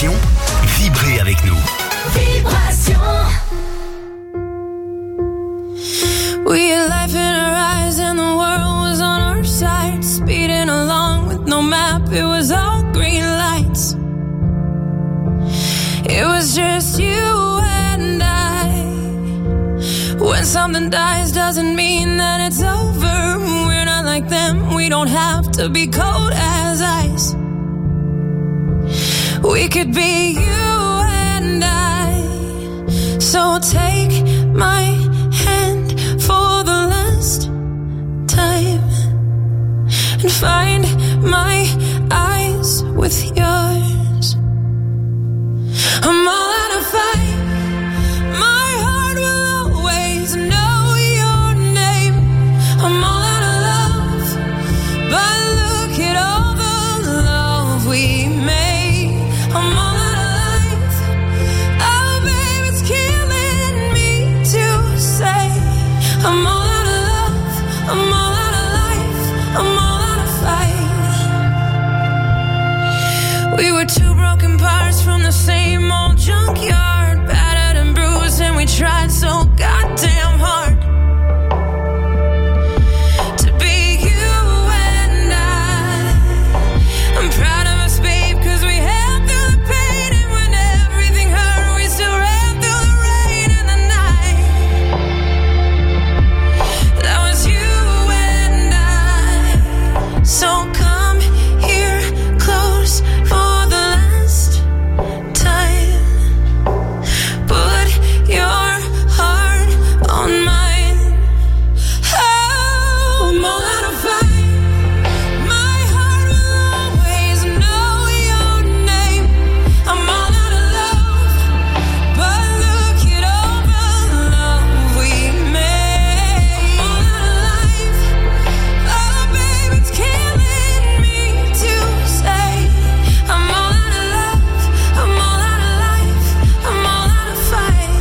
Vibration, vibrez avec nous. Vibration. We had life in our eyes and the world was on our side. Speeding along with no map, it was all green lights. It was just you and I. When something dies doesn't mean that it's over. We're not like them, we don't have to be cold as ice. We could be you and I. So take my hand for the last time and find my eyes with yours. I'm all out of fight. My heart will always know your name. I'm all out of love, but look at all the love we made. I'm all out of life. Oh, babe, it's killing me to say. I'm all out of love. I'm all out of life. I'm all out of fight. We were two broken parts from the same old junkyard, battered and bruised, and we tried so goddamn hard to be you and I. I'm proud of us, babe, 'cause we held through the pain, and when everything hurt, we still ran through the rain and the night. That was you and I. So come here close for the last time. Put your heart on mine. Oh, I'm all out of fight. My heart will always know your name. I'm all out of love, but look at all the love we made. I'm all out of life. Oh, babe, it's killing me to say. I'm all out of love. I'm all out of life. I'm all out of fight.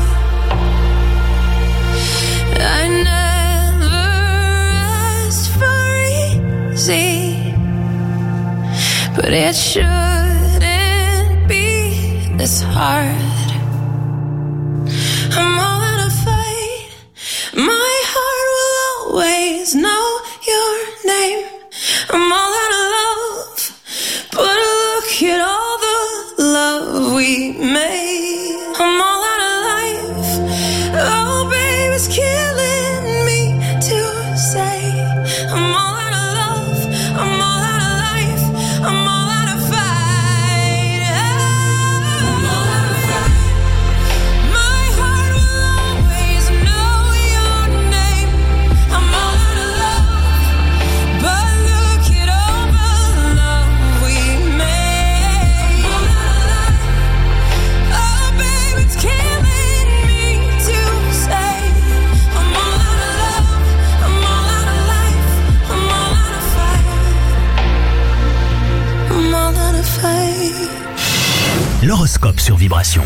I never asked for easy, but it shouldn't be this hard. I'm all out of fight. My heart will always know your name. I'm all out of love, but look at all the love we made. I'm all out of life. Oh, babe, it's killing me to say. I'm all out of love. I'm all out of life. I'm all out of fight. I'm all out of fight. My heart will always know your name. I'm all out of love, but look at all the love we made. I'm all out of life. Oh, babe, it's killing me to say. I'm all out of love. I'm all out of life. I'm all out of fight. I'm all out of fight. L'horoscope sur Vibration.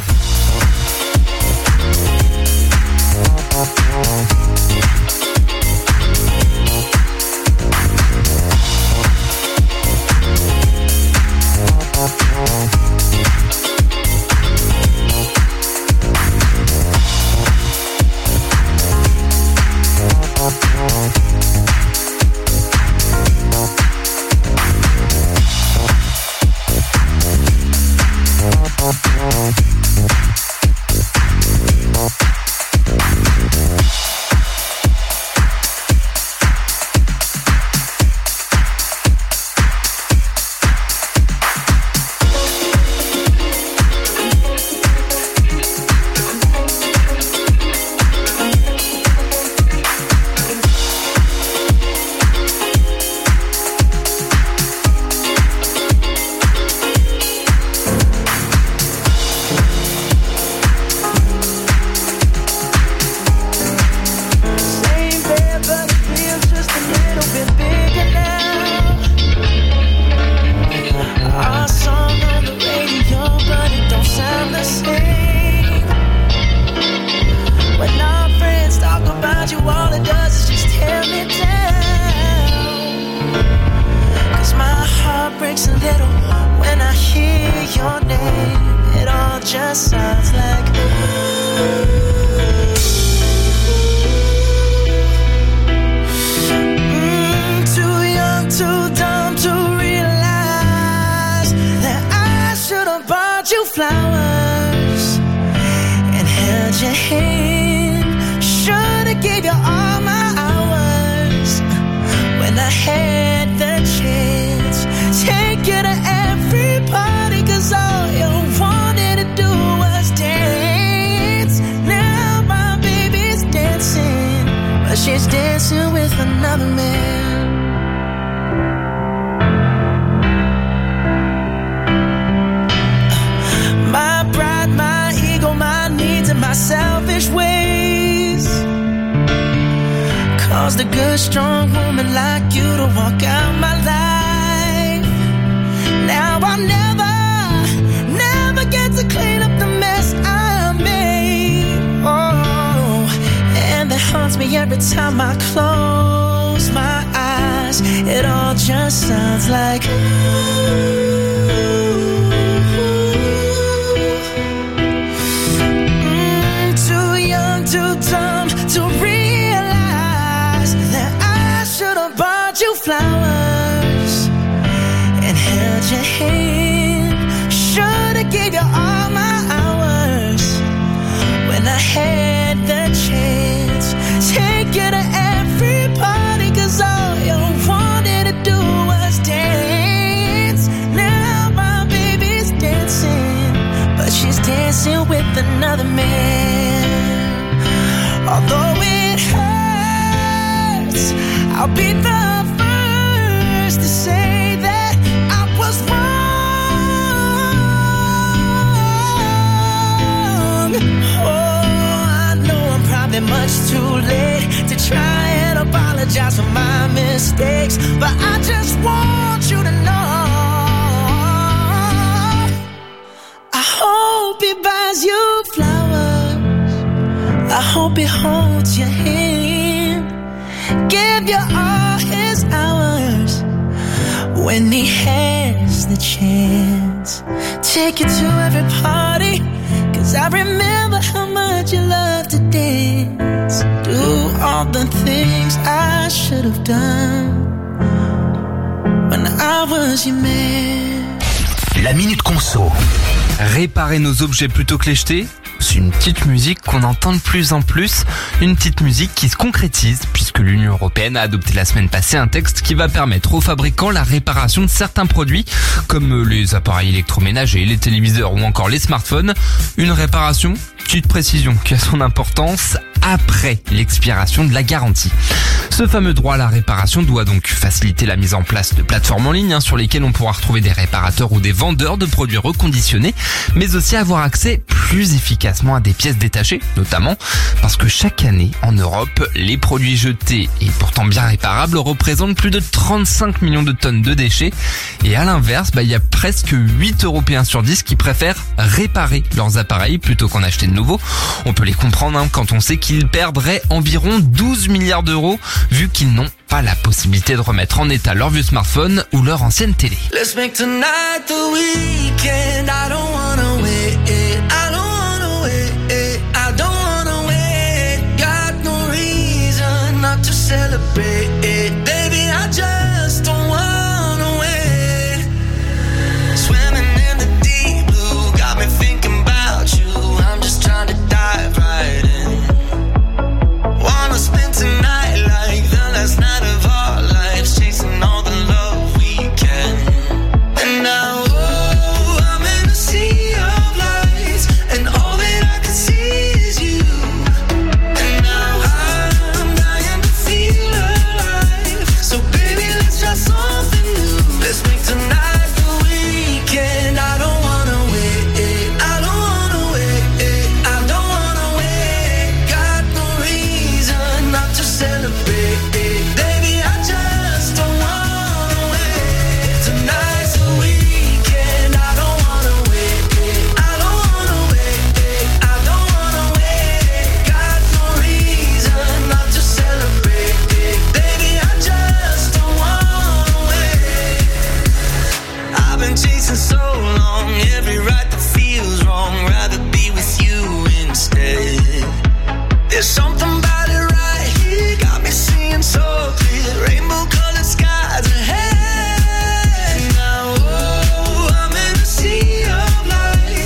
bought you flowers and held your hand. Should've gave you all my hours when I had the chance. Take you to every party, 'cause all you wanted to do was dance. Now my baby's dancing, but she's dancing with another man. My pride, my ego, my needs and my selfish ways caused a good, strong woman like you to walk out my life. Now I'll never get to clean up the mess I made. Oh, and that haunts me every time I close my eyes. It all just sounds like too young, too dumb to realize that I should have bought you flowers and held your hand. Should've gave you all my hours when I had the chance. Take you to every party, 'cause all you wanted to do was dance. Now my baby's dancing, but she's dancing with another man. Although it hurts, I'll be the first to say that I was wrong. Oh, I know I'm probably much too late to try and apologize for my mistakes, but I just want you to know I hope he buys you flowers. I hope he holds your hand, give you all his hours when he has the chance. Take you to every party, 'cause I remember how much you love to dance. Do all the things I should have done when I was your man. La Minute Conso. Réparer nos objets plutôt que les jeter, c'est une petite musique qu'on entend de plus en plus, une petite musique qui se concrétise puisque l'Union européenne a adopté la semaine passée un texte qui va permettre aux fabricants la réparation de certains produits comme les appareils électroménagers, les téléviseurs ou encore les smartphones. Une réparation, petite précision qui a son importance, après l'expiration de la garantie. Ce fameux droit à la réparation doit donc faciliter la mise en place de plateformes en ligne sur lesquelles on pourra retrouver des réparateurs ou des vendeurs de produits reconditionnés, mais aussi avoir accès plus efficacement à des pièces détachées, notamment parce que chaque année en Europe, les produits jetés et pourtant bien réparables représentent plus de 35 millions de tonnes de déchets. Et à l'inverse, il y a presque 8 Européens sur 10 qui préfèrent réparer leurs appareils plutôt qu'en acheter de nouveaux. On peut les comprendre quand on sait qu'ils perdraient environ 12 milliards d'euros vu qu'ils n'ont pas la possibilité de remettre en état leur vieux smartphone ou leur ancienne télé. Let's make tonight the weekend. I don't wanna wait. I don't wanna wait. I don't wanna wait. Got no reason not to celebrate. Baby, I just don't wanna wait. Swimming in the deep blue got me thinking about you. I'm just trying to dive right in. Wanna spend tonight like the last night of our lives, chasing all the love we can. And now, oh, I'm in a sea of lights, and all that I can see is you. And now I'm dying to feel alive. So baby, let's try something new. Let's make tonight the weekend. I don't wanna wait. I don't wanna wait. I don't wanna wait. Got no reason not to celebrate. Baby, I just don't wanna wait. Tonight's the weekend. I don't wanna wait. I don't wanna wait. I don't wanna wait. Got no reason not to celebrate. Baby, I just don't wanna wait. I've been chasing so long, every right that feels wrong. Rather be with you instead. There's something about it right here, got me seeing so clear. Rainbow colored skies ahead. Now, oh, I'm in a sea of light.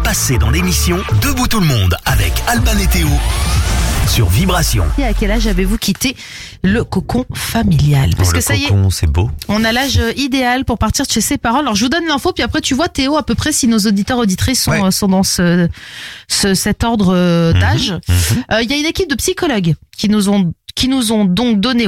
passé dans l'émission Debout tout le monde avec Alban et Théo sur Vibration. Et à quel âge avez-vous quitté le cocon familial? Parce que ça y est, c'est beau. on a l'âge idéal pour partir de chez ses parents. Alors je vous donne l'info, puis après tu vois Théo à peu près si nos auditeurs auditrices sont dans cet ordre d'âge. Il y a une équipe de psychologues qui nous ont donc donné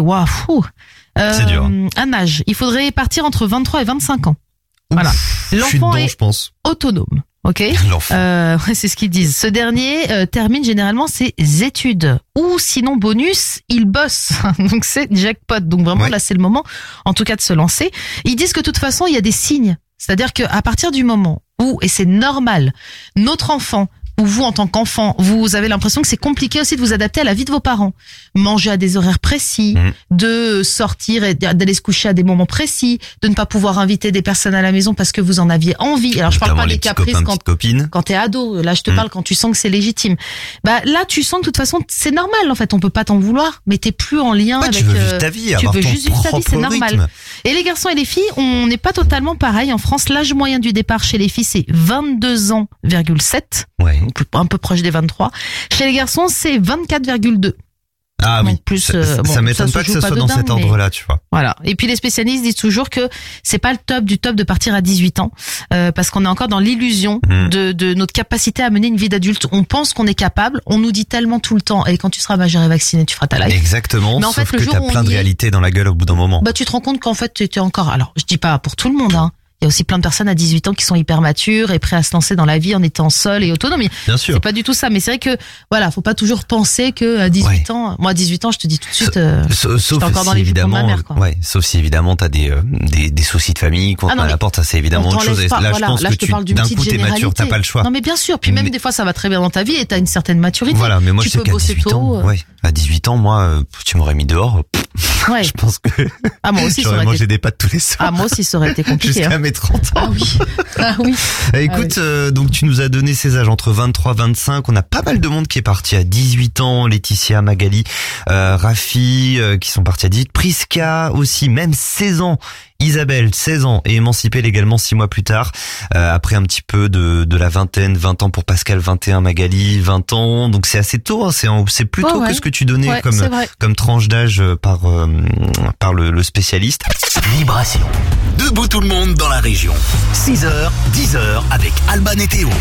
C'est dur. un âge. Il faudrait partir entre 23 et 25 ans. Voilà. L'enfant est je pense. autonome. Ok. L'enfant. C'est ce qu'ils disent. Ce dernier termine généralement ses études ou sinon bonus, il bosse. Donc c'est jackpot. Donc vraiment là c'est le moment, en tout cas de se lancer. Ils disent que de toute façon il y a des signes. C'est-à-dire que à partir du moment où, et c'est normal, notre enfant ou vous en tant qu'enfant, vous avez l'impression que c'est compliqué aussi de vous adapter à la vie de vos parents. Manger à des horaires précis, de sortir et d'aller se coucher à des moments précis, de ne pas pouvoir inviter des personnes à la maison parce que vous en aviez envie. Alors je parle pas des caprices quand t'es ado, là je te parle quand tu sens que c'est légitime. Bah là tu sens que de toute façon c'est normal en fait, on peut pas t'en vouloir, mais t'es plus en lien avec... Tu veux vivre ta vie, tu avoir veux ton juste vivre ta vie, c'est normal. rythme. Et les garçons et les filles, on n'est pas totalement pareil. En France, l'âge moyen du départ chez les filles c'est 22 ans,7. Ouais. Un peu proche des 23. Chez les garçons, c'est 24,2. Ah oui. Donc plus, ça m'étonne pas que ce soit dans cet ordre-là, tu vois. Voilà. Et puis les spécialistes disent toujours que c'est pas le top du top de partir à 18 ans, parce qu'on est encore dans l'illusion de notre capacité à mener une vie d'adulte. On pense qu'on est capable, on nous dit tellement tout le temps, et quand tu seras majeur et vacciné, tu feras ta life. Exactement. Mais en sauf fait, le que jour t'as où plein on de y est, réalités dans la gueule au bout d'un moment. bah tu te rends compte qu'en fait tu étais encore. Alors je dis pas pour tout le monde, hein. Il y a aussi plein de personnes à 18 ans qui sont hyper matures et prêts à se lancer dans la vie en étant seuls et autonomes. Bien sûr. C'est pas du tout ça, mais c'est vrai que voilà, faut pas toujours penser que à 18 ans, moi à 18 ans, je te dis tout de suite Sauf encore dans si les jupons de ma évidemment, mère, quoi. sauf si évidemment t'as des soucis de famille qu'on te met à la porte, ça c'est évidemment on autre chose. t'enlève Et pas, là, voilà. je pense Là, que je te parle d'une d'un petite coup t'es mature, t'as généralité. pas le choix. Non mais bien sûr, puis même des fois ça va très bien dans ta vie et t'as une certaine maturité. Voilà, mais moi tu je sais peux qu'à bosser 18 ans, tôt. à 18 ans, moi, tu m'aurais mis dehors. Ouais. Je pense que Ah moi aussi ça j'aurais aurait mangé été. des pâtes tous les soirs. Ah moi aussi ça aurait été compliqué. Jusqu'à Hein. mes 30 ans. Ah oui. Ah oui. Écoute, donc tu nous as donné ces âges entre 23 et 25. On a pas mal de monde qui est parti à 18 ans. Laetitia, Magali, Rafi, qui sont partis à 18. Priska aussi, même 16 ans. Isabelle, 16 ans, et émancipée légalement 6 mois plus tard. Après un petit peu de la vingtaine, 20 ans pour Pascal, 21, Magali, 20 ans. Donc c'est assez tôt, hein. C'est plus tôt que ce que tu donnais comme tranche d'âge par le spécialiste. Vibration. Debout tout le monde dans la région. 6h, 10h avec Alban et Théo.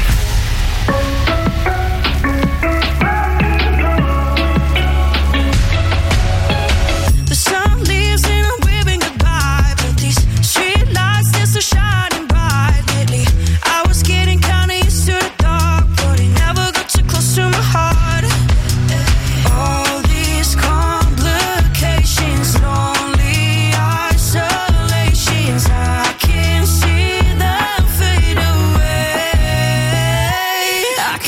The sun leaves and I'm waving goodbye, but these street lights they're so shining bright lately. I was getting kinda used to the dark, but it never got too close to my heart. All these complications, lonely isolations, I can see them fade away. I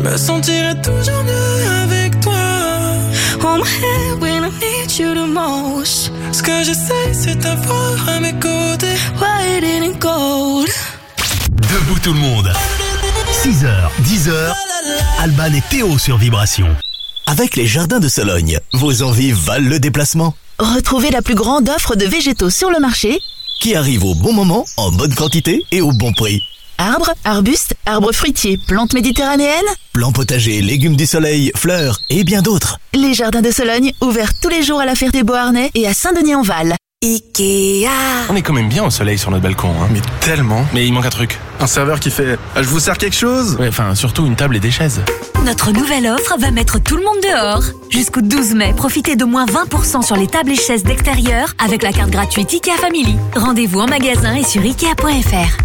me sentirai toujours mieux avec toi. Hold my hand when I need you the most. Ce que j'essaie, c'est t'avoir à mes côtés. White and gold. Debout tout le monde. 6h, 10h, Alban et Théo sur Vibration. Avec les Jardins de Sologne, vos envies valent le déplacement. Retrouvez la plus grande offre de végétaux sur le marché, Qui arrive au bon moment, en bonne quantité et au bon prix. arbres, arbustes, arbres fruitiers, plantes méditerranéennes. Plants potagers, légumes du soleil, fleurs et bien d'autres. Les Jardins de Sologne, ouverts tous les jours à la Ferté-Beauharnais et à Saint-Denis-en-Val. Ikea. On est quand même bien au soleil sur notre balcon, hein. Mais tellement. Mais il manque un truc. Un serveur qui fait « Je vous sers quelque chose ?» Ouais, enfin, surtout une table et des chaises. Notre nouvelle offre va mettre tout le monde dehors. Jusqu'au 12 mai, profitez de moins 20% sur les tables et chaises d'extérieur avec la carte gratuite Ikea Family. Rendez-vous en magasin et sur Ikea.fr.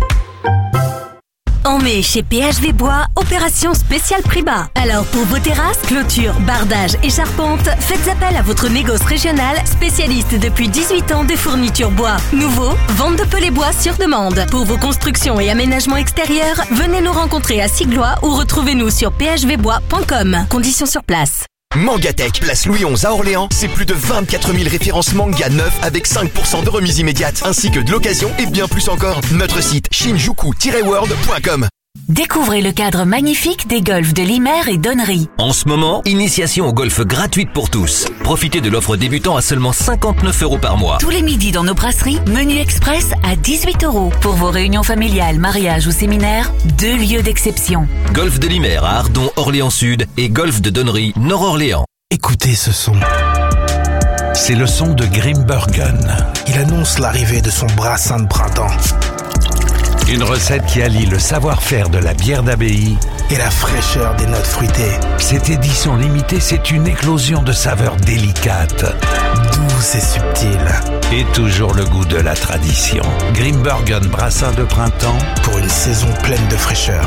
En mai, chez PHV Bois, opération spéciale prix bas. Alors pour vos terrasses, clôtures, bardages et charpentes, faites appel à votre négoce régional, spécialiste depuis 18 ans de fournitures bois. Nouveau, vente de pelets bois sur demande. Pour vos constructions et aménagements extérieurs, venez nous rencontrer à Siglois ou retrouvez-nous sur phvbois.com. Conditions sur place. Mangatech, place Louis XI à Orléans, c'est plus de 24 000 références manga neufs avec 5% de remise immédiate, ainsi que de l'occasion et bien plus encore. Notre site shinjuku-world.com. Découvrez le cadre magnifique des golfs de Limer et Donnery. En ce moment, initiation au golf gratuite pour tous. Profitez de l'offre débutant à seulement 59 € par mois. Tous les midis dans nos brasseries, menu express à 18 €. Pour vos réunions familiales, mariages ou séminaires, 2 lieux d'exception. Golf de Limer à Ardon, Orléans Sud et golf de Donnery, Nord-Orléans. Écoutez ce son. C'est le son de Grimbergen. Il annonce l'arrivée de son brassin de printemps. Une recette qui allie le savoir-faire de la bière d'abbaye et la fraîcheur des notes fruitées. Cette édition limitée, c'est une éclosion de saveurs délicates, douces et subtiles. Et toujours le goût de la tradition. Grimbergen brassin de printemps pour une saison pleine de fraîcheur.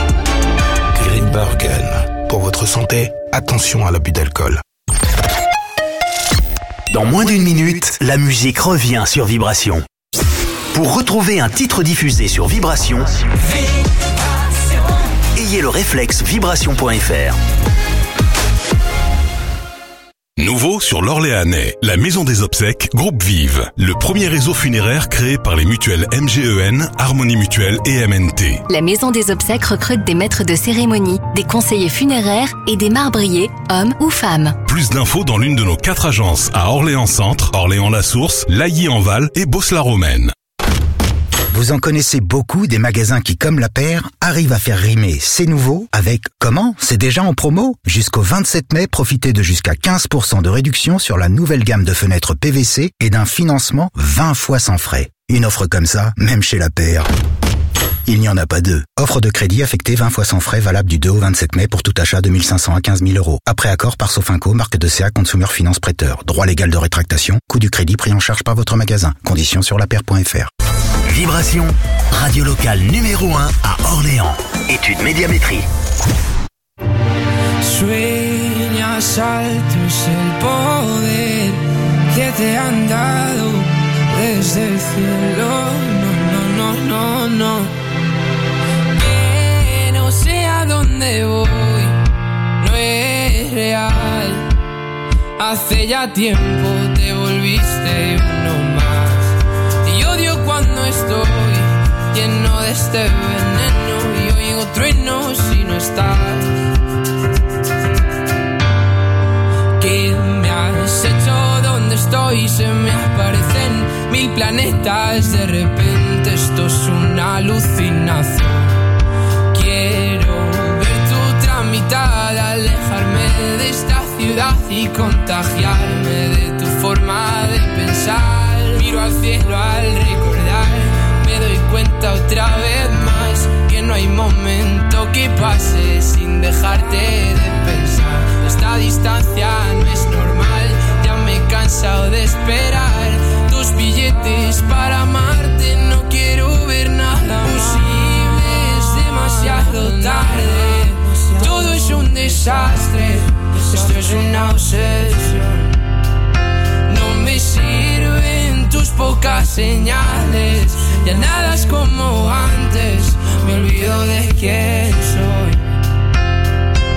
Grimbergen. Pour votre santé, attention à l'abus d'alcool. Dans moins d'une minute, la musique revient sur Vibration. Pour retrouver un titre diffusé sur Vibration, ayez le réflexe vibration.fr. Nouveau sur l'Orléanais, la Maison des Obsèques Groupe Vive, le premier réseau funéraire créé par les mutuelles MGEN, Harmonie Mutuelle et MNT. La Maison des Obsèques recrute des maîtres de cérémonie, des conseillers funéraires et des marbriers, hommes ou femmes. Plus d'infos dans l'une de nos 4 agences à Orléans Centre, Orléans-la-Source, Lailly-en-Val et Beauce-la-Romaine. Vous en connaissez beaucoup des magasins qui, comme La Paire, arrivent à faire rimer c'est nouveau avec comment c'est déjà en promo. Jusqu'au 27 mai, profitez de jusqu'à 15% de réduction sur la nouvelle gamme de fenêtres PVC et d'un financement 20 fois sans frais. Une offre comme ça, même chez La Paire, il n'y en a pas deux. Offre de crédit affectée 20 fois sans frais valable du 2 au 27 mai pour tout achat de 1 500 à 15 000 €. Après accord par Sofinco, marque de CA Consumer Finance Prêteur. Droit légal de rétractation, coût du crédit pris en charge par votre magasin. Conditions sur lapaire.fr. Vibration, radio locale numéro 1 à Orléans. Étude médiamétrie. Sueñas altos el poder que te han dado desde el cielo. No, no, no, no. Que no sé a dónde voy, no es real. Hace ya tiempo te volviste uno más. Cuando estoy lleno de este veneno y oigo truenos si no estás. ¿Qué me has hecho? ¿Dónde estoy? Se me aparecen 1000 planetas. De repente esto es una alucinación. Quiero ver tu tramitar, alejarme de esta ciudad y contagiarme de tu forma de pensar. Miro al cielo al recordar, me doy cuenta otra vez más que no hay momento que pase sin dejarte de pensar. Esta distancia no es normal, ya me he cansado de esperar tus billetes para amarte. No quiero ver nada posible, es demasiado tarde. Todo es un desastre, esto es una obsesión. No me sirven tus pocas señales, ya nada es como antes, me olvido de quién soy.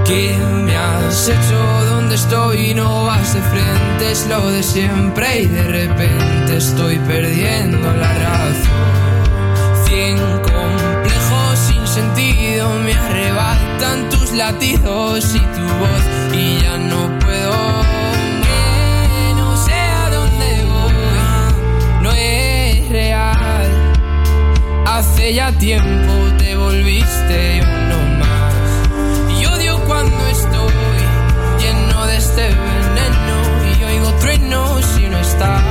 ¿Qué me has hecho? ¿Dónde estoy? No vas de frente, es lo de siempre y de repente estoy perdiendo la razón. 100 complejos sin sentido me arrebatan tus latidos y tu voz y ya no puedo. Que no sé a dónde voy, no es real. Hace ya tiempo te volviste uno más. Y odio cuando estoy lleno de este veneno y oigo truenos si no estás.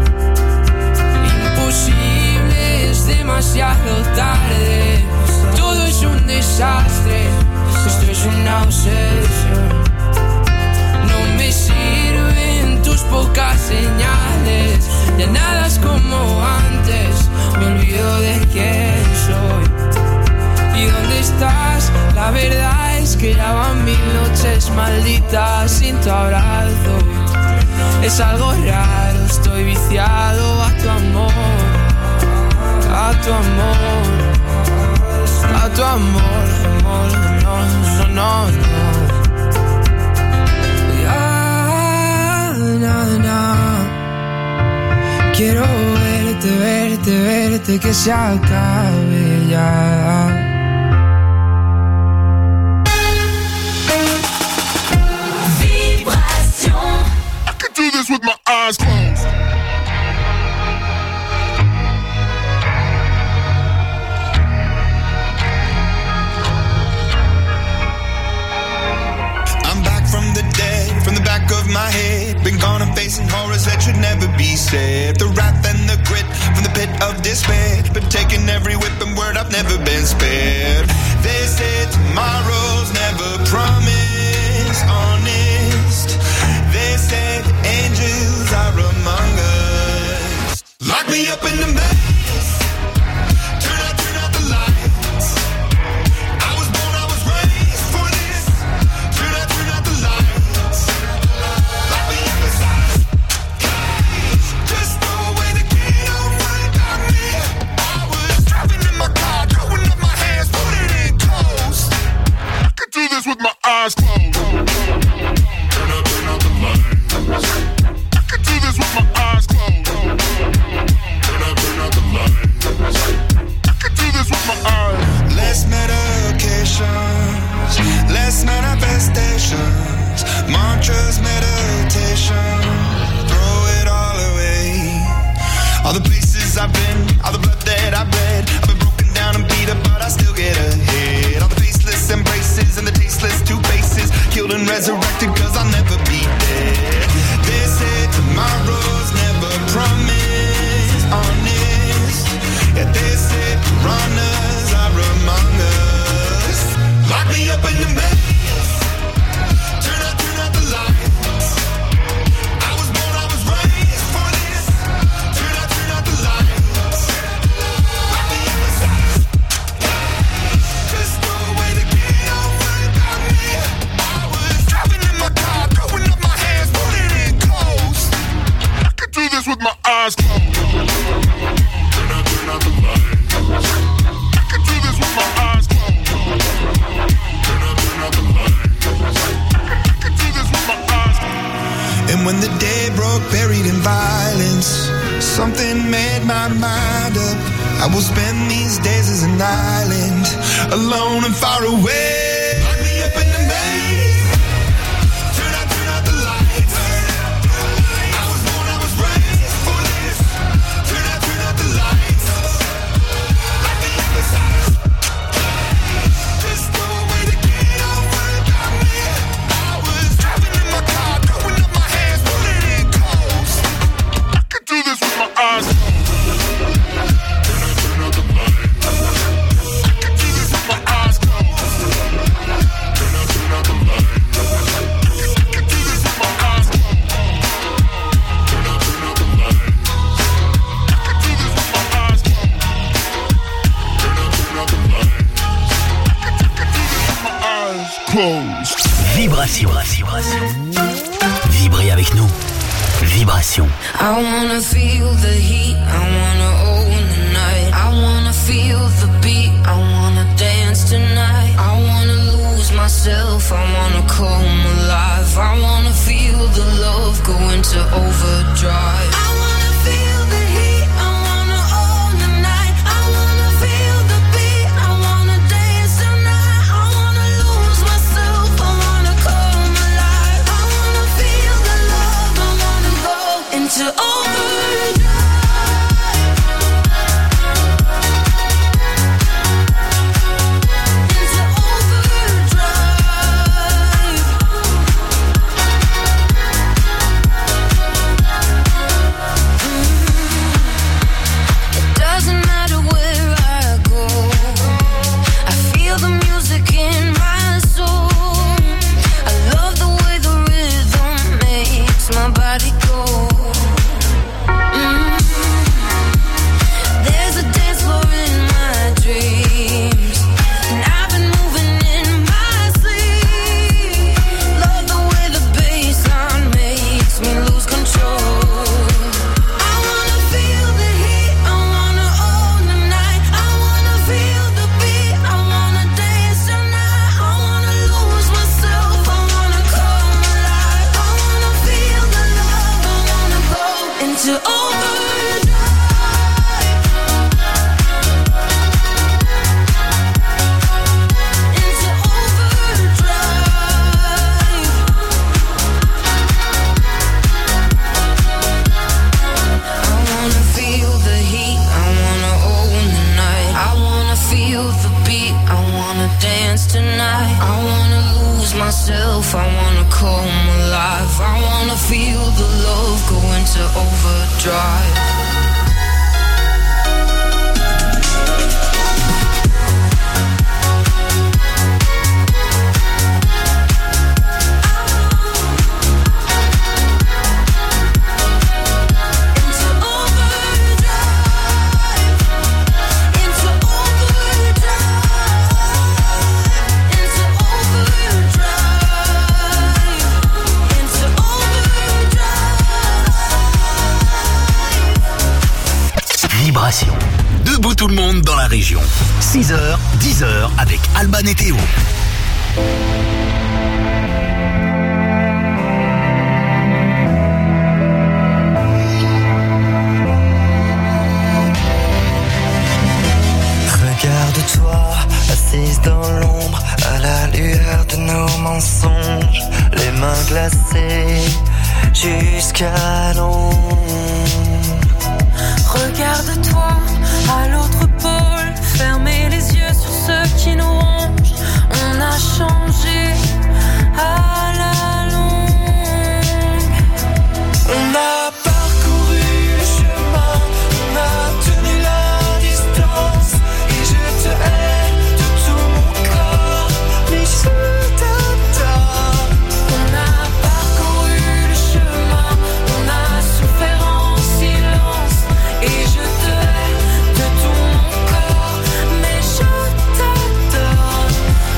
Imposible, es demasiado tarde. Todo es un desastre, esto es una obsesión. No me sirven tus pocas señales, ya nada es como antes. Me olvido de quién soy y dónde estás. La verdad es que ya van 1000 noches malditas sin tu abrazo. Es algo raro, estoy viciado a tu amor, a tu amor, a tu amor, amor, no, no, no, no. Ya, na, na. Quiero verte, verte, verte, que se acabe ya. I could do this with my eyes closed. I'm back from the dead, from the back of my head. Been gone and facing horrors that should never be said. The wrath and the grit from the pit of despair. Been taking every whip and word, I've never been spared. They say tomorrow's never promised, honest. They say the angels are among us. Lock me up in the maze. Turn out the lights. I was born, I was raised for this. Turn out the lights. Lock me up inside cage. Just throw away the key, don't worry about me. I was driving in my car, throwing up my hands, put it in close. I could do this with my eyes closed. Turn out the lights. I could do this with my eyes closed. Turn out the lights. I could do this with my eyes. Less medications, less manifestations, mantras, meditation. Throw it all away. All the places I've been, all the blood that I've bled. I've been broken down and beat up, but I still get ahead. All the faceless embraces and the tasteless two faces, killed and resurrected, cause I'll never be dead. They say tomorrow's never promised, honest. Yeah, they say piranhas are among us. Lock me up in the maze. Turn out the lights. I was born, I was raised for this. Turn out the lights. Lock me up inside. Just throw away the key, don't worry about me. I was driving in my car, throwing up my hands, put it in close. I could do this with my eyes closed. Turn out the lights. I could do this with my eyes closed. Turn out the lights. I could do this with my eyes closed. And when the day broke, buried in violence, something made my mind up. I will spend these days as an island, alone and far away. Lock me up in the maze. Turn out the lights. I was born, I was raised for this. Turn out the lights. Lock me up inside. Just throw away the key, don't worry about me. I was driving in my car, throwing up my hands, put it in close. I could do this with my eyes closed. Turn out the lights. I could do this with my eyes closed. Turn out the lights. I could do this with my eyes closed. Turn out the lights. I could do this with my eyes closed. Turn out the lights. I could do this with my eyes closed. Vibration. Vibrez avec nous. Vibration. I wanna feel the heat, I wanna own the night. I wanna feel the beat, I wanna dance tonight. I wanna lose myself, I wanna into overdrive. I wanna feel the heat, I wanna own the night. I wanna feel the beat, I wanna dance tonight. I wanna lose myself, I wanna come alive. I wanna feel the love, I wanna go into overdrive. myself, I wanna come alive. I wanna feel the love go into overdrive. Debout tout le monde dans la région. 6h, 10h avec Alban et Théo. Regarde-toi, assise dans l'ombre, à la lueur de nos mensonges, les mains glacées jusqu'à l'ombre. Regarde-toi à l'autre pôle, fermez les yeux sur ceux qui nous rongent. On a changé à la longue. On a parcouru le chemin, on a tenu la distance. Et je te hais de tout mon corps, mais je t'adore. On a parcouru le chemin, on a souffert en silence. Et je te hais de tout mon corps, mais je t'adore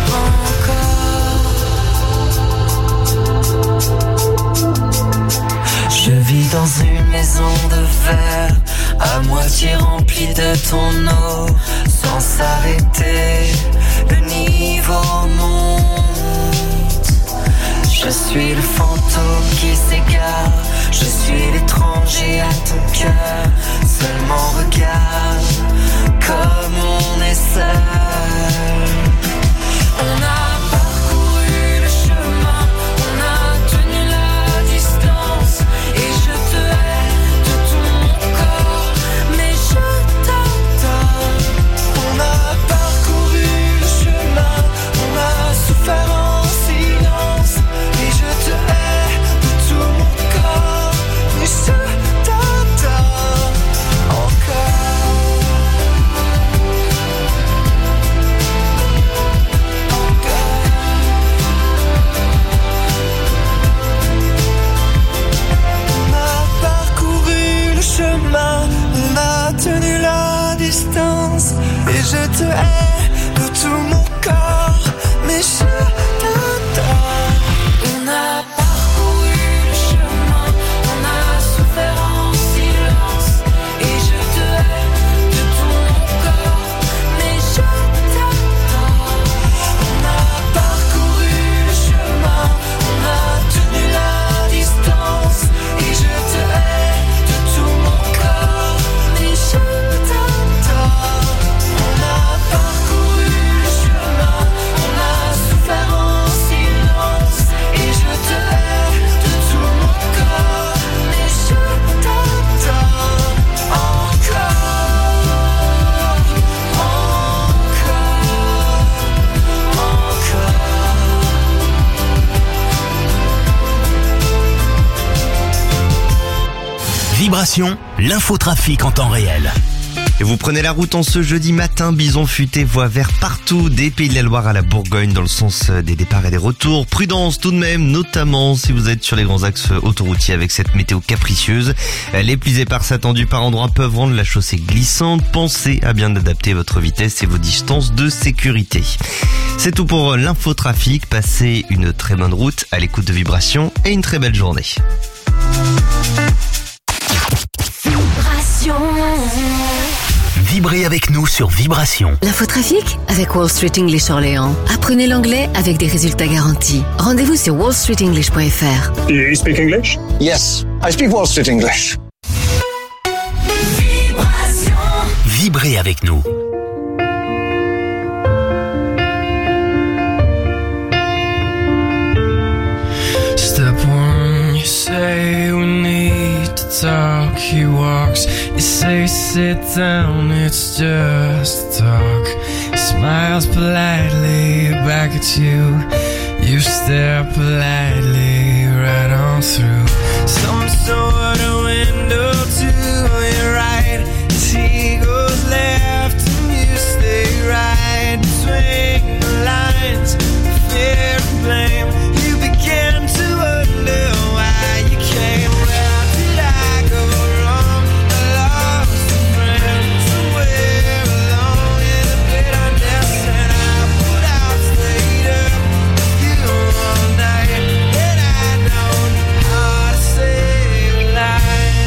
encore. Je vis dans une maison de verre, à moitié remplie de ton eau. Sans s'arrêter, le niveau monte. Je suis le fantôme qui s'égare, je suis l'étranger à ton cœur. Seulement regarde comme on est seul. On a parcouru le chemin, on a tenu la distance. Et je te hais de tout mon corps, mais je t'adore. On a parcouru le chemin, on a souffert en silence. Et je te hais de tout mon corps, mais je t'adore encore. On a parcouru le chemin, on a tenu la distance. Et je te hais de tout mon corps, mais je t'adore. On a parcouru le chemin, on a souffert en silence. Et je te hais de tout mon corps, mais je t'adore. On a parcouru le chemin, on a tenu la distance. Et je Vibration, l'infotrafic en temps réel. Et vous prenez la route en ce jeudi matin, bison futé, voie vert partout, des Pays de la Loire à la Bourgogne dans le sens des départs et des retours. Prudence tout de même, notamment si vous êtes sur les grands axes autoroutiers avec cette météo capricieuse. Les pluies éparses attendues par endroits peuvent rendre la chaussée glissante. Pensez à bien adapter votre vitesse et vos distances de sécurité. C'est tout pour l'infotrafic. Passez une très bonne route à l'écoute de Vibration et une très belle journée. Vibrez avec nous sur Vibration. L'infotrafic avec Wall Street English Orléans. Apprenez l'anglais avec des résultats garantis. Rendez-vous sur wallstreetenglish.fr. You speak English? Yes, I speak Wall Street English. Vibrez avec nous. Step one, you say we need to talk. He walks, you say sit down, it's just talk. He smiles politely back at you. You stare politely right on through some sort of window to your right. As he goes left and you stay right between the lines, fear and blame. You begin to wonder why you came. Where did I go wrong? I lost a friend somewhere along in the bitterness, and I put out straight up you all night, and I don't know how to save a life.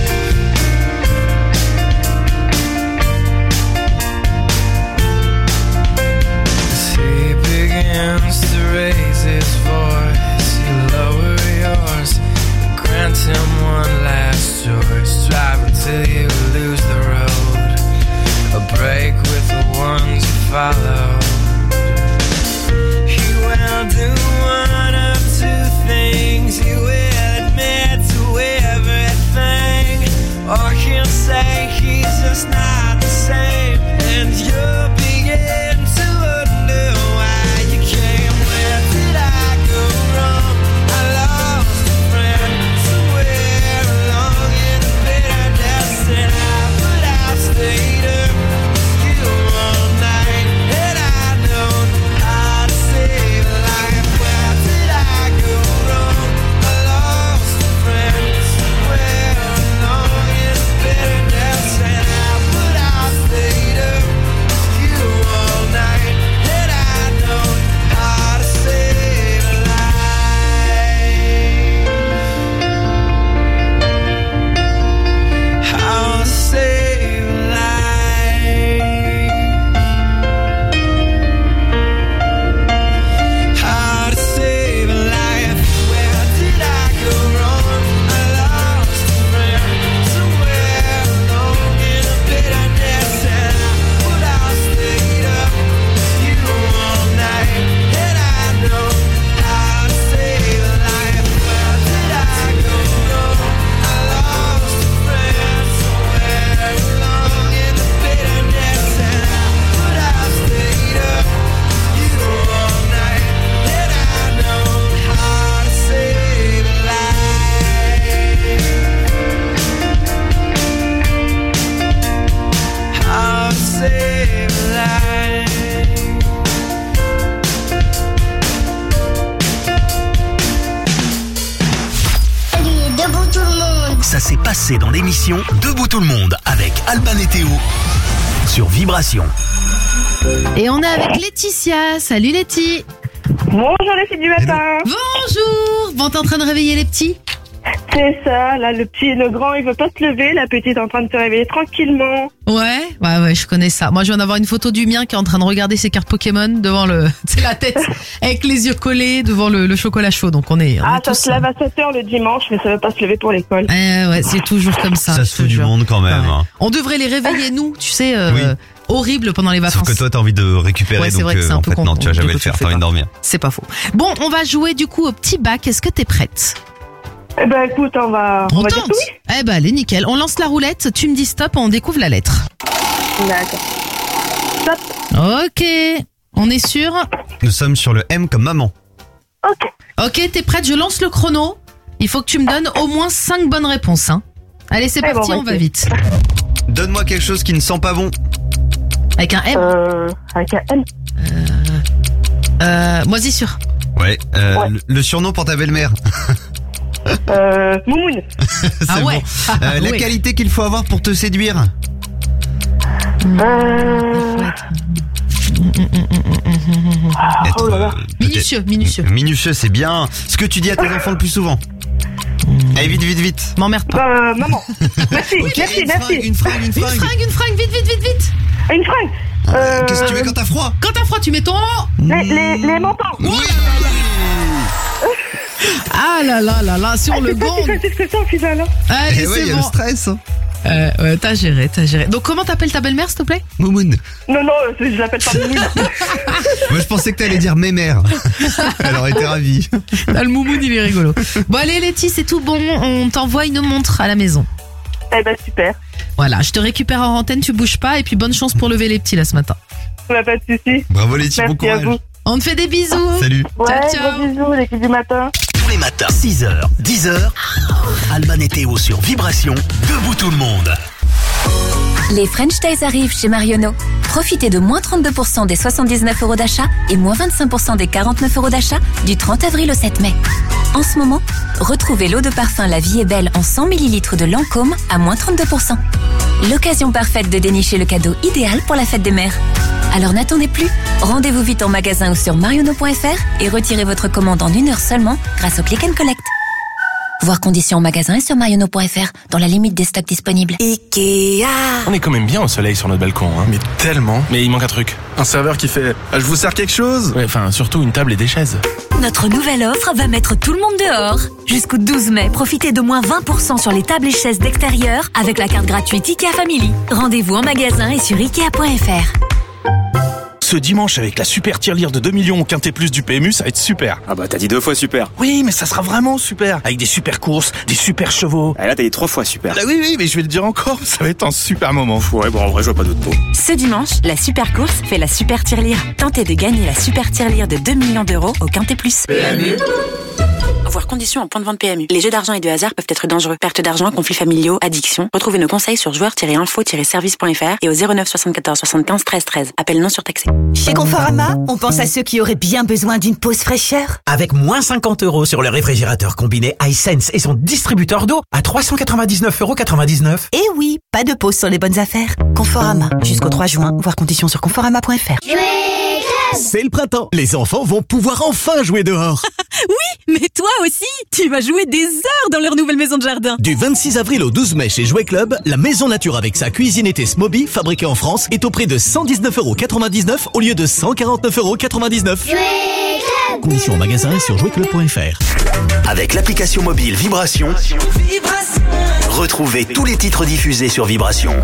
As he begins to raise his voice, you lower yours, grant him one last choice. Drive until you lose the road, a break with the ones you follow. He will do one of two things. He will admit to everything, or he'll say he's just not the same, and you'll begin to wonder why you came. Where did I go wrong? I lost a friend somewhere along in the bitterness, and I put out stayed up with you all night, and I know how to save a life. Where did I go wrong? I lost a friend somewhere along in the bitterness, and I put out stayed up with you all night, and I know how to save a life. How to save a life. How to save a life. Where did I go wrong? I lost a friend somewhere along in the bitterness, and I put out stayed up with you all night, and I know how to save a life. Where did I go wrong? I lost a friend somewhere along in the bitterness, and I put out stayed up with you all night, and I know how to save a life. How to save a life. Debout tout le monde. Ça s'est passé dans l'émission Debout tout le monde avec Alban et Théo sur Vibration. Et on est avec Laetitia. Salut Letty. Bonjour les filles du matin. Bonjour. Bon, t'es en train de réveiller les petits? C'est ça, là le grand il veut pas se lever, la petite est en train de se réveiller tranquillement. Ouais, je connais ça. Moi je viens d'avoir une photo du mien qui est en train de regarder ses cartes Pokémon devant la tête avec les yeux collés devant le chocolat chaud. Donc on est ça tous, se lève à 7h le dimanche, mais ça veut pas se lever pour l'école. Ouais, c'est toujours comme ça. Ça se fout du monde quand même. Ouais. On devrait les réveiller nous, tu sais. Horrible pendant les vacances. Sauf que toi t'as envie de récupérer, c'est vrai que c'est un en peu fait non, tu vas jamais le faire, t'as envie de dormir. C'est pas faux. Bon, on va jouer du coup au petit bac. Est-ce que t'es prête? Eh ben écoute, on va dire oui. Eh ben allez, nickel. On lance la roulette, tu me dis stop, on découvre la lettre. D'accord. Stop. Ok. On est sûr? Nous sommes sur le M comme maman. Ok. Ok, t'es prête? Je lance le chrono. Il faut que tu me donnes au moins 5 bonnes réponses. Hein. Allez, c'est Ouais, parti, bon, on va ok. vite. Donne-moi quelque chose qui ne sent pas bon. Avec un M. Avec un M. Moisissure. Ouais. Le surnom pour ta belle-mère. Moumoune. C'est Ah ouais. bon. Ah La ouais. qualité qu'il faut avoir pour te séduire. Oh là là. Minutieux. Minutieux, c'est bien. Ce que tu dis à tes enfants le plus souvent. Allez, vite. M'emmerde pas. Maman. Merci, Ok, merci. Une fringue. Une fringue, vite. Une fringue. Qu'est-ce que tu mets quand t'as froid? Quand t'as froid, tu mets ton... Les mentons. Oui. Ah là, sur le gong. C'est ce que c'est au final. Hein. Allez, Eh ouais, c'est il y a bon. le stress. Hein. Ouais, t'as géré. Donc comment t'appelles ta belle-mère, s'il te plaît? Moumoune. Non, je l'appelle pas Moumoune. Moi, je pensais que t'allais dire mémère. Elle aurait été ravie. Le moumoune, il est rigolo. Bon, allez, Letty, c'est tout bon. On t'envoie une montre à la maison. Eh ben, super. Voilà, je te récupère en antenne, tu bouges pas. Et puis, bonne chance pour lever les petits, là, ce matin. Pas de soucis. Bravo, Letty, bon Merci à courage. vous. On te fait des bisous. Salut. Ouais, Ciao. gros bisous, l'équipe du matin. Tous les matins, 6h, 10h, Alban et Théo sur Vibration, debout tout le monde. Les French Days arrivent chez Marionneau. Profitez de moins 32% des 79 € d'achat et moins 25% des 49 € d'achat du 30 avril au 7 mai. En ce moment, retrouvez l'eau de parfum La Vie est Belle en 100 ml de Lancôme à moins 32%. L'occasion parfaite de dénicher le cadeau idéal pour la fête des mères. Alors n'attendez plus, rendez-vous vite en magasin ou sur marionneau.fr et retirez votre commande en 1 heure seulement grâce au Click and Collect. Voir conditions en magasin et sur marionneau.fr dans la limite des stocks disponibles. Ikea. On est quand même bien au soleil sur notre balcon, hein. Mais tellement. Mais il manque un truc. Un serveur qui fait « Je vous sers quelque chose ?» Ouais, enfin, surtout une table et des chaises. Notre nouvelle offre va mettre tout le monde dehors. Jusqu'au 12 mai, profitez de moins 20% sur les tables et chaises d'extérieur avec la carte gratuite IKEA Family. Rendez-vous en magasin et sur Ikea.fr. Ce dimanche, avec la super tirelire de 2 millions au Quintet Plus du PMU, ça va être super. Ah bah t'as dit 2 fois super. Oui, mais ça sera vraiment super. Avec des super courses, des super chevaux. Ah là t'as dit 3 fois super. Ah oui, mais je vais le dire encore, ça va être un super moment. Ouais, bon en vrai je vois pas d'autres mots. Ce dimanche, la super course fait la super tirelire. Tentez de gagner la super tirelire de 2 millions d'euros au Quintet Plus. PMU. Voir conditions en point de vente PMU. Les jeux d'argent et de hasard peuvent être dangereux. Perte d'argent, conflits familiaux, addiction. Retrouvez nos conseils sur joueurs-info-service.fr et au 09 74 75 13 13. Appel non surtaxé. Chez Conforama, on pense à ceux qui auraient bien besoin d'une pause fraîcheur. Avec moins 50 € sur le réfrigérateur combiné iSense et son distributeur d'eau à 399,99 €. Et oui, pas de pause sur les bonnes affaires. Conforama, jusqu'au 3 juin, voir conditions sur conforama.fr. C'est le printemps. Les enfants vont pouvoir enfin jouer dehors. Oui, mais toi aussi, tu vas jouer des heures dans leur nouvelle maison de jardin. Du 26 avril au 12 mai chez Jouet Club, la maison nature avec sa cuisine été Smoby, fabriquée en France, est au prix de 119,99 € au lieu de 149,99 €. Conditions en magasin et sur jouetclub.fr. Avec l'application mobile Vibration, retrouvez tous les titres diffusés sur Vibration.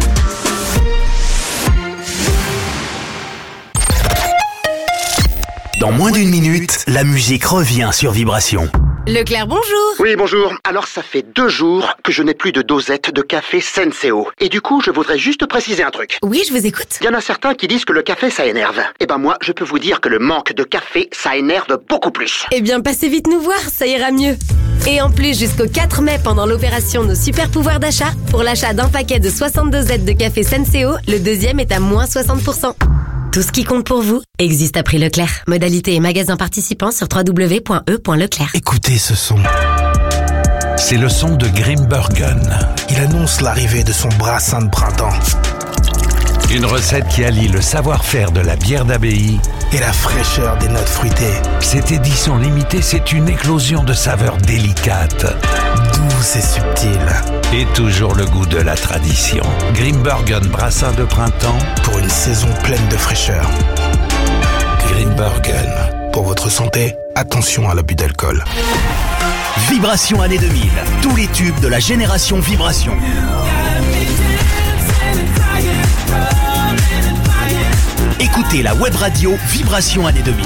Dans moins d'une minute, la musique revient sur Vibration. Leclerc, bonjour. Oui, bonjour. Alors, ça fait 2 jours que je n'ai plus de dosette de café Senseo. Et du coup, je voudrais juste préciser un truc. Oui, je vous écoute. Il y en a certains qui disent que le café, ça énerve. Eh ben moi, je peux vous dire que le manque de café, ça énerve beaucoup plus. Eh bien, passez vite nous voir, ça ira mieux. Et en plus, jusqu'au 4 mai, pendant l'opération Nos Super Pouvoirs d'achat, pour l'achat d'un paquet de 62 dosettes de café Senseo, le deuxième est à moins 60%. Tout ce qui compte pour vous existe à prix Leclerc. Modalité et magasin participants sur www.e.leclerc. Écoutez ce son. C'est le son de Grimbergen. Il annonce l'arrivée de son brassin de printemps. Une recette qui allie le savoir-faire de la bière d'abbaye et la fraîcheur des notes fruitées. Cette édition limitée, c'est une éclosion de saveurs délicates, douces et subtiles. Et toujours le goût de la tradition. Grimbergen brassin de printemps pour une saison pleine de fraîcheur. Grimbergen. Pour votre santé, attention à l'abus d'alcool. Vibration année 2000. Tous les tubes de la génération Vibration. Écoutez la web radio Vibration année 2000.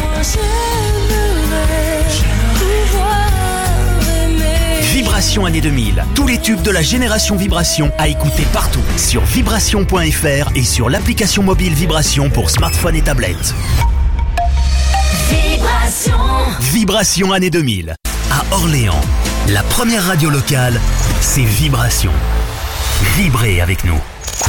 Vibration année 2000. Tous les tubes de la génération Vibration à écouter partout. Sur vibration.fr et sur l'application mobile Vibration pour smartphone et tablette. Vibration. Vibration année 2000. À Orléans, la première radio locale, c'est Vibration. Vibrez avec nous.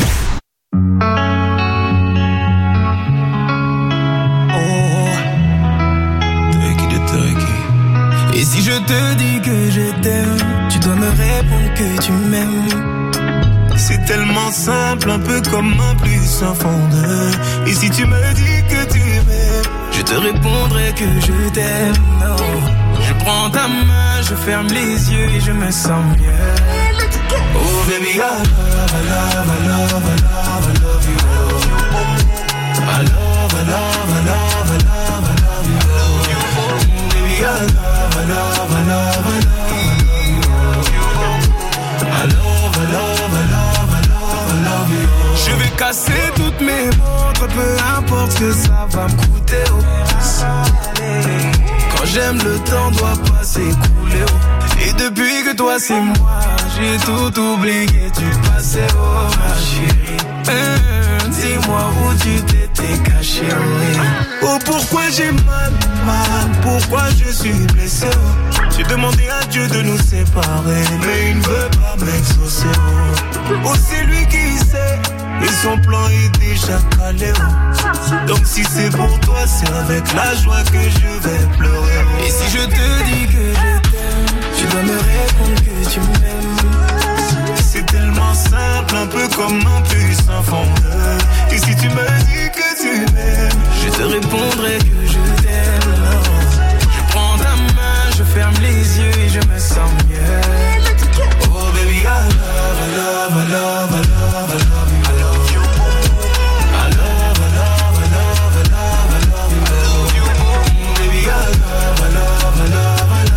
Et si je te dis que je t'aime, tu dois me répondre que tu m'aimes. C'est tellement simple, un peu comme un plus un fond de. Et si tu me dis que tu m'aimes, je te répondrai que je t'aime. Non. Je prends ta main, je ferme les yeux et je me sens mieux. Oh baby, I love, I love, I love, I love, I love you. I love, I love, I love, I love, I love you. Baby, I love, I love, I love, I love, I love you. I love, I love, I love, I love, I love you. Je vais casser toutes mes montres, peu importe ce que ça va me coûter. Oh. Quand j'aime, le temps doit pas s'écouler. Oh. Et depuis que toi c'est moi, j'ai tout oublié, tu passais, oh ma chérie. Dis-moi où tu t'étais caché, oui. Oh pourquoi j'ai mal, pourquoi je suis blessé, oh. J'ai demandé à Dieu de nous séparer, mais il ne veut pas m'exaucer, oh. Oh c'est lui qui sait, et son plan est déjà calé, oh. Donc si c'est pour toi, c'est avec la joie que je vais pleurer, oh. Et si je te dis que je t'aime, tu dois me répondre que tu m'aimes. C'est tellement simple, un peu comme un puissant fondeur. Et si tu me dis que tu m'aimes, je te répondrai que je t'aime. Je prends ta main, je ferme les yeux et je me sens mieux. Oh baby, I love, I love, I love, I love, I love you. I love, I love, I love, I love, I love you. Baby, I love, I love, I love.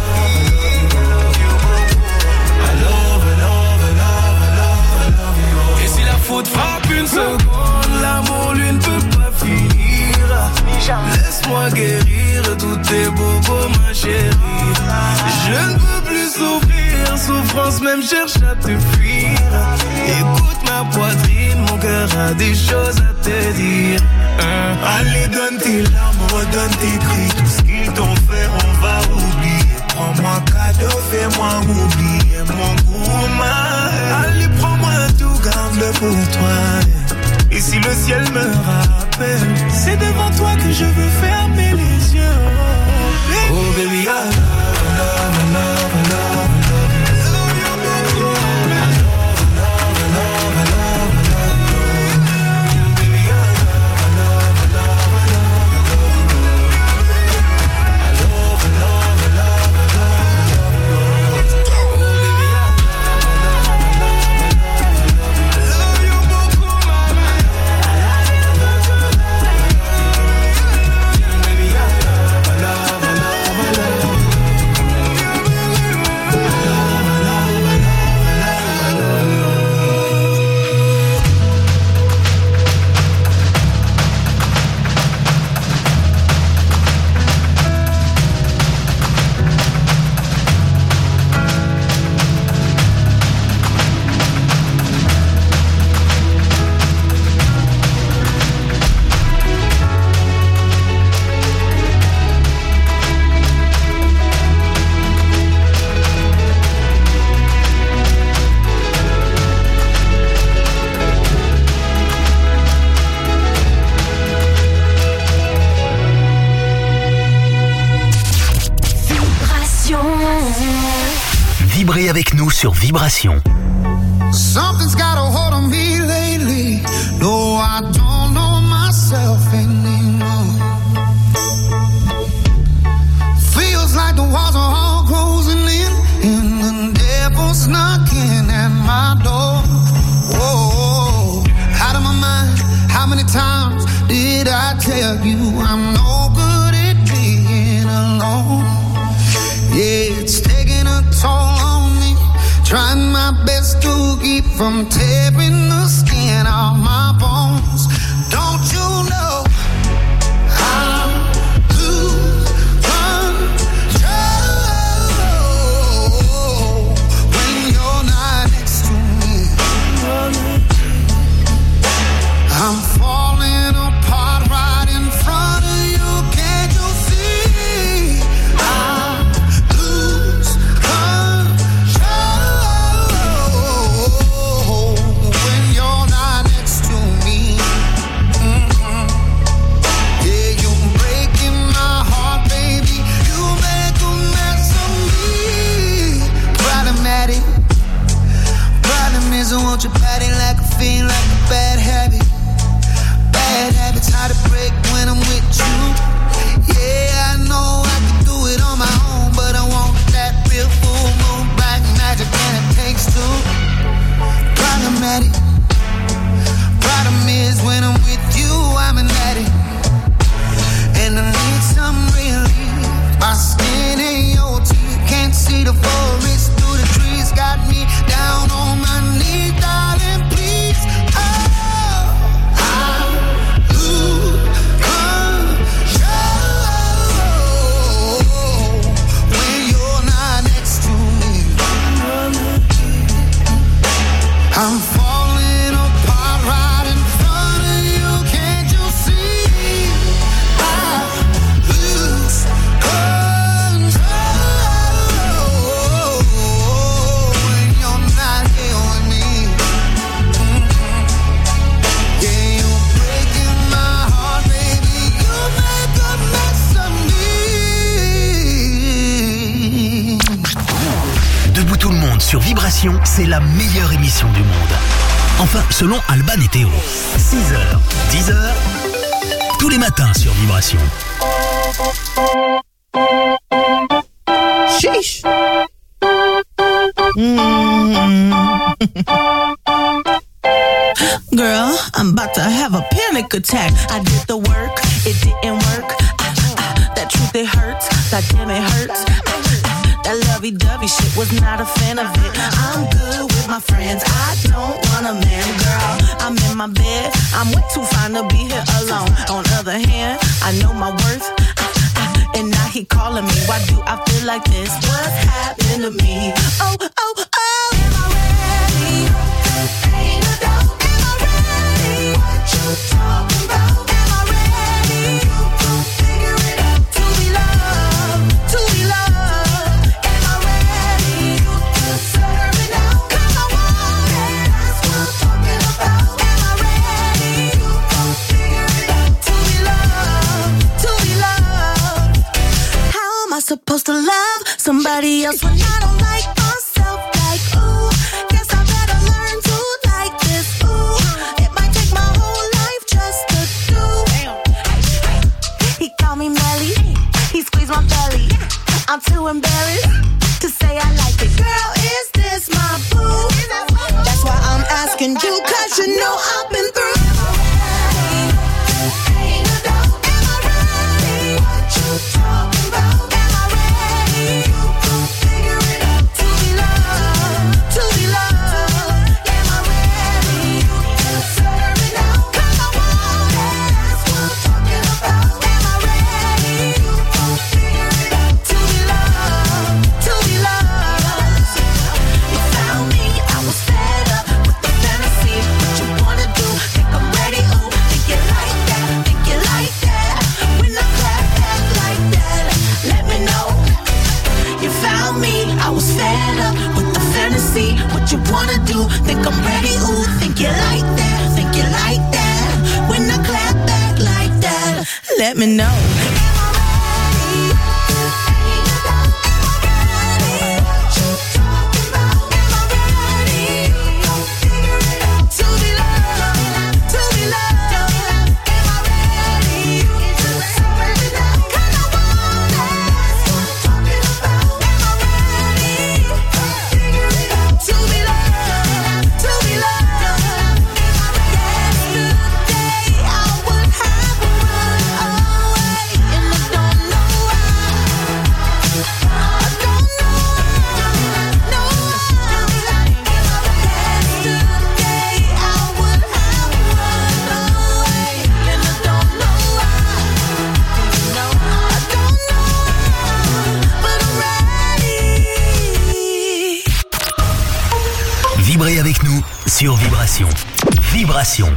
Faute frappe une seconde, l'amour lui ne peut pas finir. Laisse-moi guérir tous tes bobos ma chérie. Je ne peux plus souffrir, souffrance même cherche à te fuir. Écoute ma poitrine, mon cœur a des choses à te dire. Allez donne tes larmes, redonne tes cris. Tout ce qu'ils t'ont fait on va oublier. Prends-moi cadeau, fais-moi oublier mon gourmand. Allez prends-moi tout, garde-le pour toi. Et si le ciel me rappelle, c'est devant toi que je veux fermer les yeux. Oh baby, I love, I love, I love, I love. Vibrez avec nous sur Vibration. Something's got a hold on me lately. No, I don't know myself anymore. Feels like the walls are all closing in, and the devil's knocking at my door. Whoa, out of my mind. How many times did I tell you I'm no good at being alone? Yeah, it's taking a toll on me. Trying my best to keep from tearing the skin off my bones. Don't you know I lose control when you're not next to me? I'm falling apart right in front of you. Can't you see? I lose control. Vibration, c'est la meilleure émission du monde. Enfin, selon Alban et Théo. 6h, 10h, tous les matins sur Vibration. Sheesh. Girl, I'm about to have a panic attack. I did the work, it didn't work. That truth, it hurts. That damn, it hurts. That lovey-dovey shit, was not a fan of it. I'm good with my friends, I don't want a man, girl. I'm in my bed, I'm way too fine to be here alone. On the other hand, I know my worth. And now he calling me, why do I feel like this? What's happening to me? Oh, oh, oh, am I ready? Ain't no doubt, am I ready? What you talking about? Am I ready? You gon' figure it out. To be loved, to be loved. Am I ready? You deserve it now. 'Cause I want it, that's what I'm talking about. Am I ready? You gon' figure it out. To be loved, to be loved. How am I supposed to love somebody else when I don't like myself? Like, ooh, guess I better learn to like this. Ooh, it might take my whole life just to do. He called me Melly, he squeezed my belly. I'm too embarrassed to say I like it. Girl, is this my boo? That's why I'm asking you, 'cause you know I've been through. Ain't no doubt, am I ready? What you talking about? Am I ready? You gon' figure it out. To be loved, to be loved. Am I ready? You deserve it now. 'Cause I want it, that's what I'm talking about. Am I ready? You gon' figure it out. To be loved, to be loved. You found me, I was fed up with the fantasy. What you wanna do? Think I'm ready? Ooh, think you like that? Think you like that? When I clap back like that, let me know. You found me, I was fed up with the fantasy. What you wanna do? Think I'm ready? Ooh, think you like that? Think you like that? When I clap back like that, let me know. Vibrez avec nous sur Vibration. Vibration.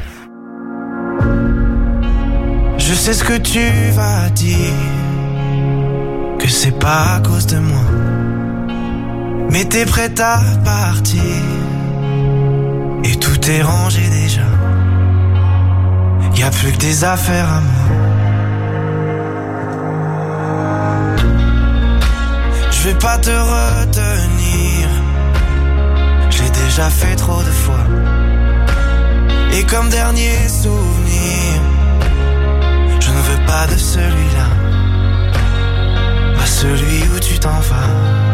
Je sais ce que tu vas dire, que c'est pas à cause de moi, mais t'es prête à partir, et tout est rangé déjà. Y a plus que des affaires à moi. Je vais pas te retenir, j'ai déjà fait trop de fois. Et comme dernier souvenir, je ne veux pas de celui-là, pas celui où tu t'en vas.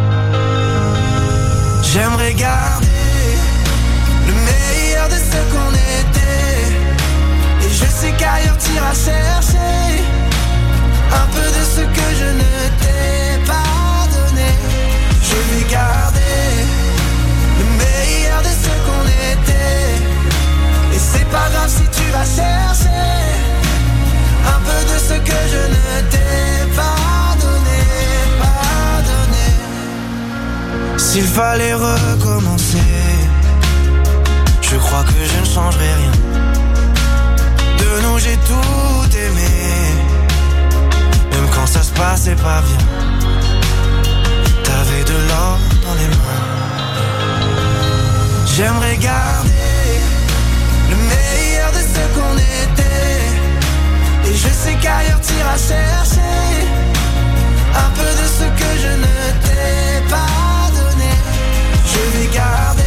J'aimerais garder le meilleur de ce qu'on était, et je sais qu'ailleurs t'iras chercher un peu de ce que je ne t'ai pas donné. Je vais garder le meilleur de ce qu'on était, et c'est pas grave si tu vas chercher un peu de ce que je ne t'ai pas donné, pas donné. S'il fallait recommencer, je crois que je ne changerai rien. De nous j'ai tout aimé, même quand ça se passait pas bien. T'avais de l'or dans les mains. J'aimerais garder le meilleur de ce qu'on était, et je sais qu'ailleurs t'iras chercher un peu de ce que je ne t'ai pas donné. Je vais garder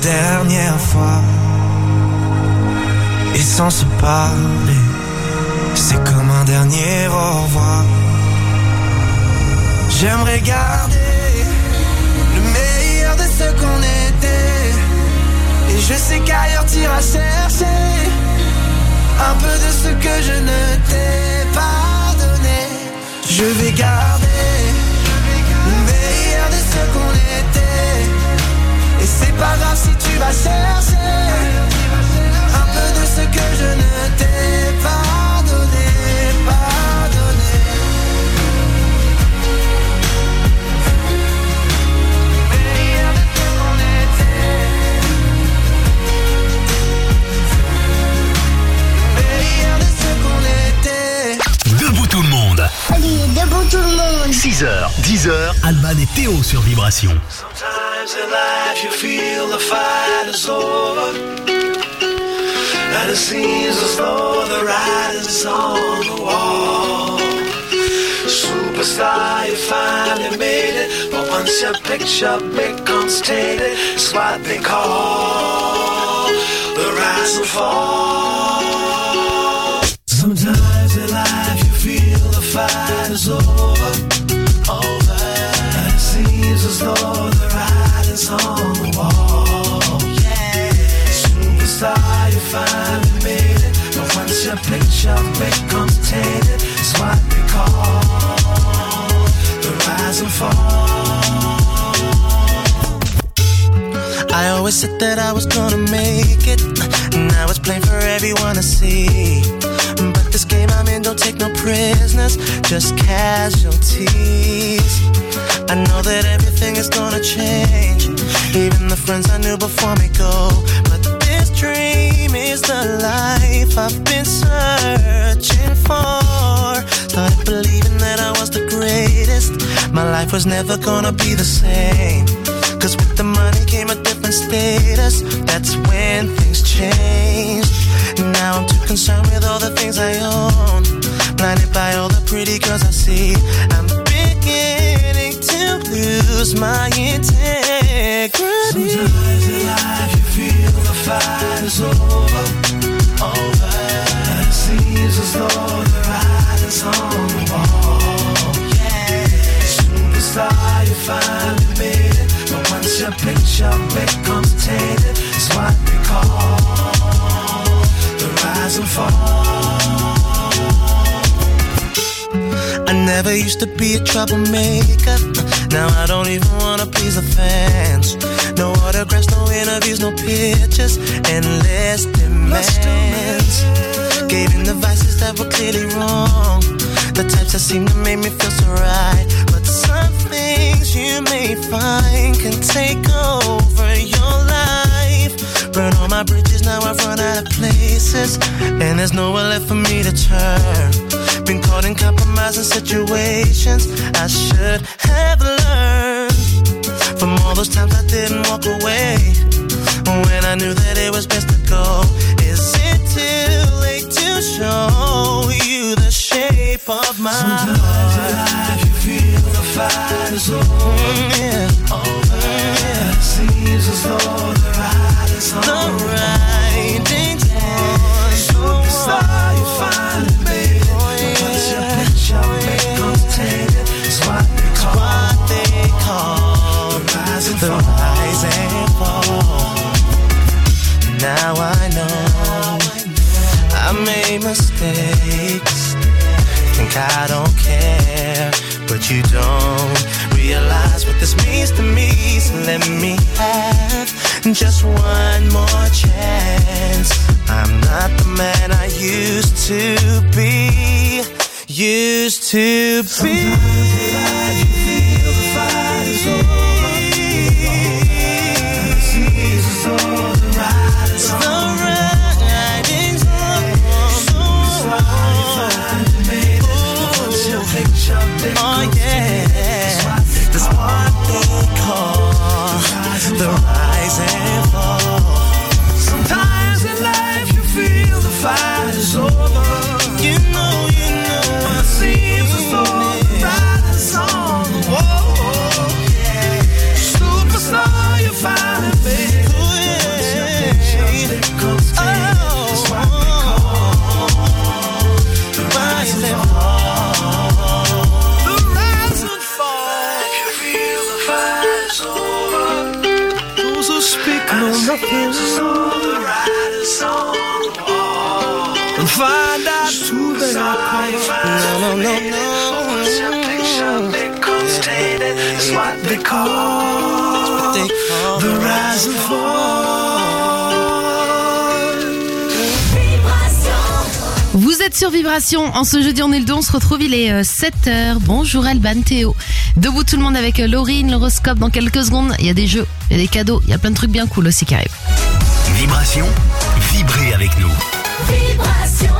dernière fois. Et sans se parler, c'est comme un dernier au revoir. J'aimerais garder le meilleur de ce qu'on était. Et je sais qu'ailleurs t'iras chercher un peu de ce que je ne t'ai pas donné. Je vais garder le meilleur de ce qu'on était. Et c'est pas grave si tu vas chercher un peu de ce que je ne t'ai pas donné, pas donné. Meilleur de ce qu'on était. Meilleur de ce qu'on était. Debout tout le monde. Allez, debout tout le monde. 6h, 10h, Alban et Théo sur Vibration. Sometimes in life you feel the fight is over, and it seems as though the writing's on the wall. Superstar, you finally made it, but once your picture becomes tainted, it's what they call the rise and fall. Sometimes in life you feel the fight is over, and it seems as though the writing's on the wall. Yeah, superstar, you finally made it, but once your picture becomes tainted, it's what they call the rise and fall. I always said that I was gonna make it, now it's plain for everyone to see. But this game I'm in don't take no prisoners, just casualties. I know that everything is gonna change, even the friends I knew before me go. But this dream is the life I've been searching for. Started believing that I was the greatest, my life was never gonna be the same. Cause with the money came a different status, that's when things changed. Now I'm too concerned with all the things I own, blinded by all the pretty girls I see. I'm beginning to lose my integrity. Sometimes in life you feel the fight is over, and it seems as though the writing's on the wall. Yeah, superstar, you finally made it, but once your picture becomes tainted, it's what they call the rise and fall. I never used to be a troublemaker, now I don't even wanna please the fans. No autographs, no interviews, no pictures, endless demands. Gave in the vices that were clearly wrong, the types that seem to make me feel so right. But some things you may find can take over your life. Burn all my bridges, now I've run out of places, and there's nowhere left for me to turn. Been caught in compromising situations I should have learned from all those times I didn't walk away when I knew that it was best to go. Is it too late to show you the shape of my heart? Sometimes in life you feel the fight is over, yeah. It seems as though the writing's on the writing's on. Superstar, you finally made it, but once your picture becomes tainted, it's what they call the rise and fall. Now I know I made mistakes, think I don't care, but you don't realize what this means to me. So let me have just one more chance. I'm not the man I used to be. Sometimes in life you feel the fight is over, and it seems as though the writing's on the wall. Oh yeah, that's what they call the rise and fall. Sometimes in life you feel the fight is over. You know, it seems as though the writing's on the wall. Superstar, you finally made it. and find out who they are. No. Once your picture becomes tainted, it's what they call the rise and fall. Vous êtes sur Vibration. En ce jeudi, on est le 2. On se retrouve, il est 7h. Bonjour Alban, Théo. Debout tout le monde avec Laurine, l'horoscope dans quelques secondes. Il y a des jeux, il y a des cadeaux, il y a plein de trucs bien cool aussi qui arrivent. Vibration, vibrez avec nous. Vibration.